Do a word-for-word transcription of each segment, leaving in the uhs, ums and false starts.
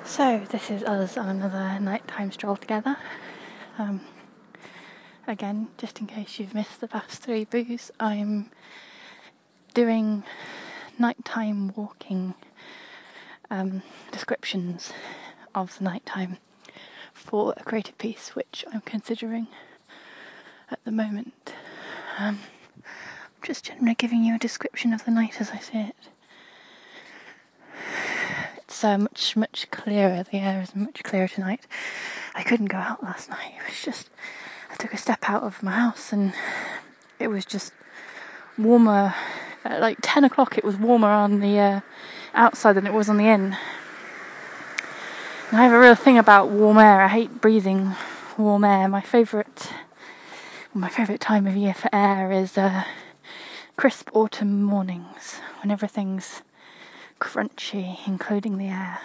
So this is us on another nighttime stroll together. Um, again, just in case you've missed the past three boos, I'm doing nighttime walking um, descriptions of the nighttime for a creative piece which I'm considering at the moment. Um, I'm just generally giving you a description of the night as I see it. It's uh, much, much clearer. The air is much clearer tonight. I couldn't go out last night. It was just, I took a step out of my house and it was just warmer. At like ten o'clock it was warmer on the uh, outside than it was on the in. And I have a real thing about warm air. I hate breathing warm air. My favourite, well, my favourite time of year for air is uh, crisp autumn mornings when everything's crunchy, including the air.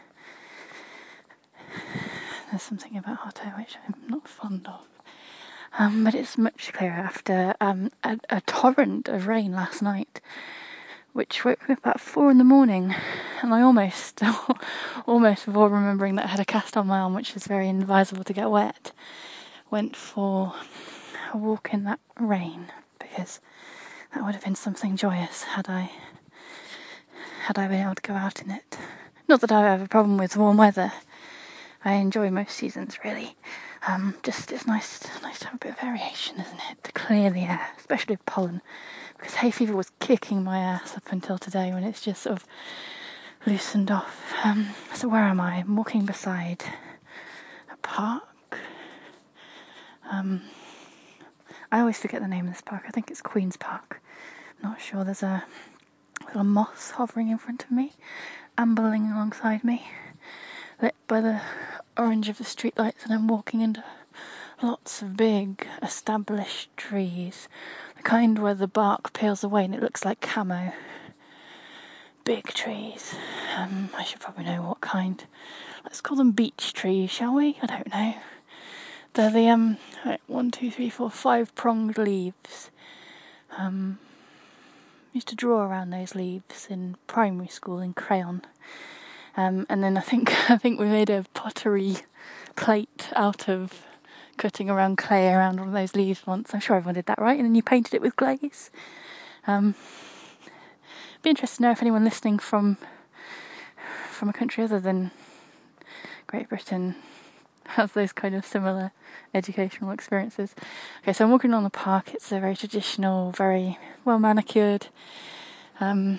There's something about hot air which I'm not fond of. Um, but it's much clearer after um, a, a torrent of rain last night, which woke me up at four in the morning, and I almost, almost before remembering that I had a cast on my arm, which is very advisable to get wet, went for a walk in that rain, because that would have been something joyous had I had I been able to go out in it. Not that I have a problem with warm weather. I enjoy most seasons, really. Um, just it's nice, nice to have a bit of variation, isn't it? To clear the air, especially with pollen, because hay fever was kicking my ass up until today when it's just sort of loosened off. Um, so where am I? I'm walking beside a park. Um, I always forget the name of this park. I think it's Queen's Park. I'm not sure. There's a little moss hovering in front of me, ambling alongside me, lit by the orange of the streetlights, and I'm walking into lots of big established trees, the kind where the bark peels away and it looks like camo. Big trees. Um, I should probably know what kind. Let's call them beech trees, shall we? I don't know. They're the um right, one, two, three, four, five pronged leaves. Um, used to draw around those leaves in primary school in crayon. Um, and then I think I think we made a pottery plate out of cutting around clay around one of those leaves once. I'm sure everyone did that, right? And then you painted it with glaze. Um, be interested to know if anyone listening from from a country other than Great Britain has those kind of similar educational experiences. Okay, so I'm walking along the park. It's a very traditional, very well manicured um,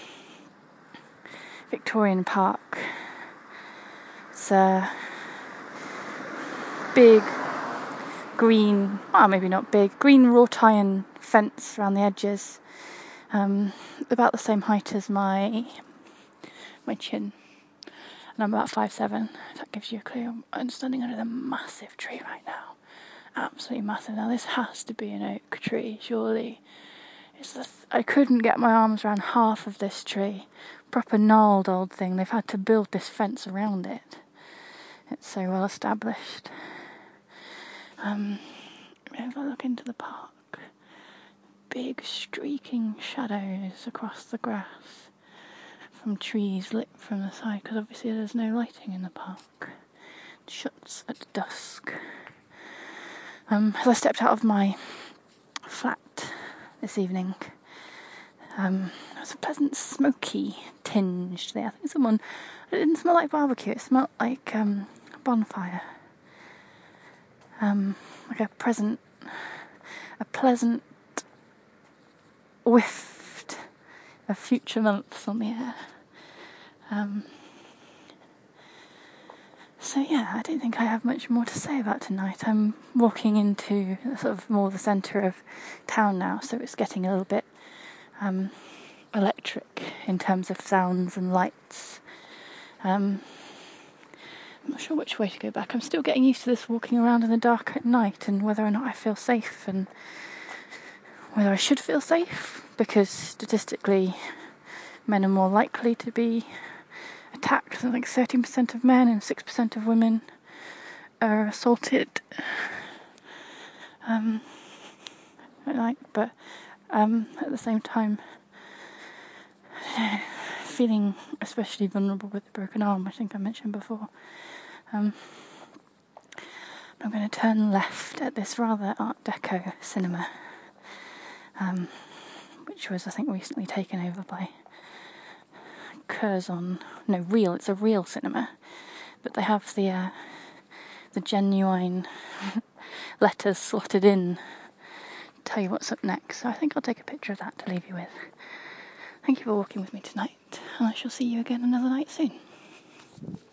Victorian park. It's a big green, well, maybe not big, green wrought iron fence around the edges, um, about the same height as my my chin. And I'm about five foot seven. That gives you a clear understanding under the massive tree right now. Absolutely massive. Now this has to be an oak tree, surely. It's the th- I couldn't get my arms around half of this tree. Proper gnarled old thing. They've had to build this fence around it. It's so well established. Um, if I look into the park, big streaking shadows across the grass from trees lit from the side, because obviously there's no lighting in the park. It shuts at dusk. Um, as I stepped out of my flat this evening, um, there was a pleasant smoky tinge there. I think someone, it didn't smell like barbecue, it smelled like um, a bonfire. Um, like a present, a pleasant whiff of future months on the air. Um, so yeah, I don't think I have much more to say about tonight. I'm walking into sort of more the centre of town now, so it's getting a little bit um, electric in terms of sounds and lights. Um, I'm not sure which way to go back. I'm still getting used to this walking around in the dark at night and whether or not I feel safe and whether I should feel safe, because statistically men are more likely to be attacked. I think thirteen percent of men and six percent of women are assaulted um, at night, but um, at the same time, feeling especially vulnerable with the broken arm, I think I mentioned before. Um, I'm going to turn left at this rather Art Deco cinema, um, which was, I think, recently taken over by Curzon. No, Real. It's a Real cinema, but they have the uh, the genuine letters slotted in to tell you what's up next. So I think I'll take a picture of that to leave you with. Thank you for walking with me tonight, and I shall see you again another night soon.